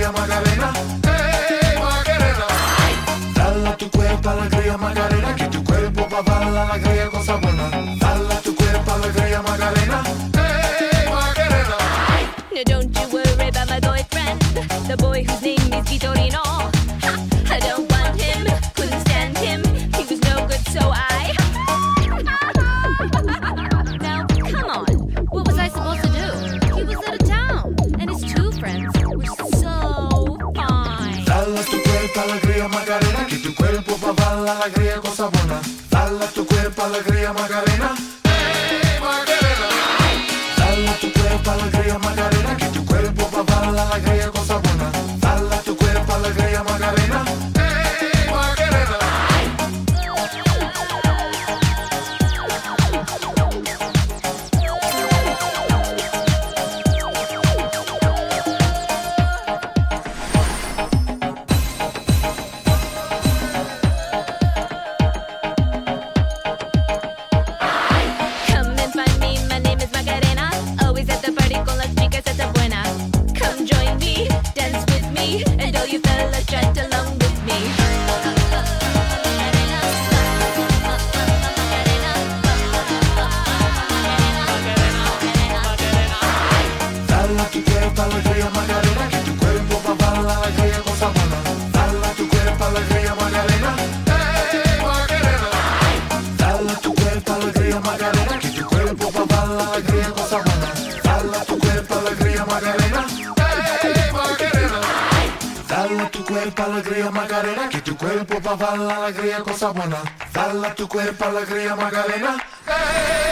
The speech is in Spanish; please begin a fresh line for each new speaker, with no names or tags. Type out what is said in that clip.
alegría, Macarena. Hey, Macarena. Dale a tu cuerpo alegría, Macarena, que tu cuerpo va a dar la alegría, cosa buena. Dale a tu cuerpo alegría, Macarena. Hey, Macarena.
Now don't you worry about my boyfriend, the boy whose name is Vitorino. I don't want him, couldn't stand him, he was no good, so I... Now, come on, what was I supposed to do? He was out of town, and his two friends were so fine.
Dale a tu cuerpo alegría, Macarena, que tu cuerpo va a dar la alegría, cosa buena. Dale a tu cuerpo alegría, Macarena. Hey, Macarena. Dale a tu cuerpo alegría, Macarena, que tu cuerpo va a dar la alegría, cosa buena. Dale a tu cuerpo alegría, Macarena. Hey, Macarena.
Come and find me, my name is Macarena. Always at the party con las chicas esa buena. Come join me, dance with me, and all you fellas chant along with me.
Dale a tu cuerpo alegría, Macarena, que tu cuerpo va a dar la alegría, cosa buena. Dale a tu cuerpo alegría, Macarena. Hey, Macarena. Dale a tu cuerpo alegría, Macarena, que tu cuerpo va a dar la alegría, cosa buena. Dale a tu cuerpo alegría, Macarena. Hey, Macarena. Dale a tu cuerpo alegría, Macarena, que tu cuerpo va a dar la alegría, cosa buena. Dale a tu cuerpo alegría, Macarena. Hey.